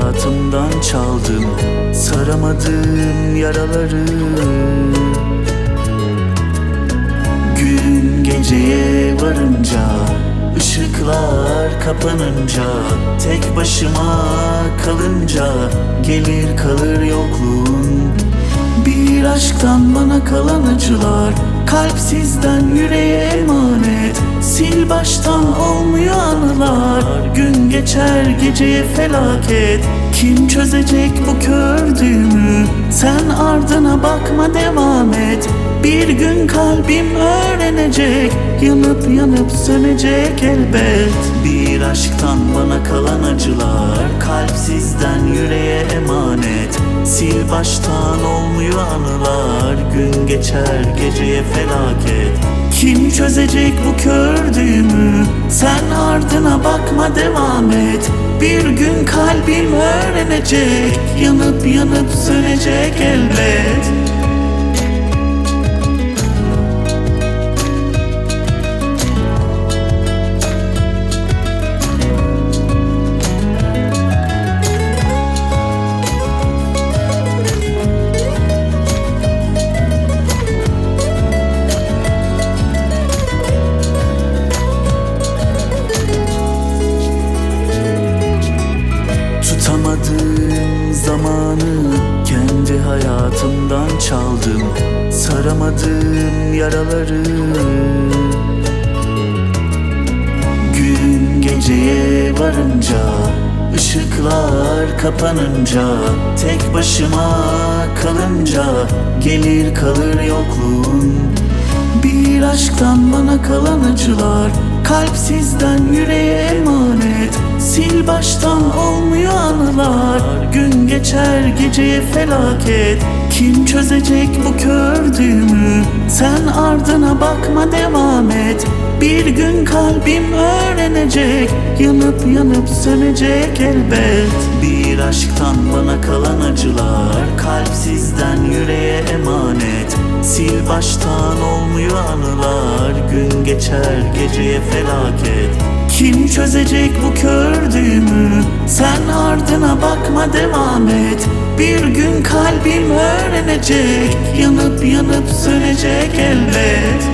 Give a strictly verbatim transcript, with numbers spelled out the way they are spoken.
hayatımdan çaldım saramadığım yaraları. Gün geceye varınca, ışıklar kapanınca, tek başıma kalınca gelir kalır yokluğun. Bir aşktan bana kalan acılar, kalpsizden yüreğe emanet. Sil baştan olmuyor anılar, gün geçer geceye felaket. Kim çözecek bu kördüğümü? Sen ardına bakma, devam et. Bir gün kalbim öğrenecek, yanıp yanıp sönecek elbet. Bir aşktan bana kalan acılar, kalpsizden yüreğe emanet. Sil baştan olmuyor anılar, gün geçer geceye felaket. Kim çözecek bu kördüğümü? Sen ardına bakma, devam et. Bir gün kalbim öğrenecek, yanıp yanıp sönecek elbet. Tutamadığım zamanı kendi hayatımdan çaldım saramadığım yaraları. Gün geceye varınca, ışıklar kapanınca, tek başıma kalınca gelir kalır yokluğun. Bir aşktan bana kalan acılar, kalpsizden yüreğe emanet. Sil baştan olmuyor anılar, gün geçer geceye felaket. Kim çözecek bu kördüğümü? Sen ardına bakma, devam et. Bir gün kalbim öğrenecek, yanıp yanıp sönecek elbet. Bir aşktan bana kalan acılar, kalpsizden yüreğe emanet. Sil baştan olmuyor anılar, gün geçer geceye felaket. Kim çözecek bu kördüğümü? Sen ardına bakma, devam et. Bir gün kalbim öğrenecek, yanıp yanıp sönecek elbet.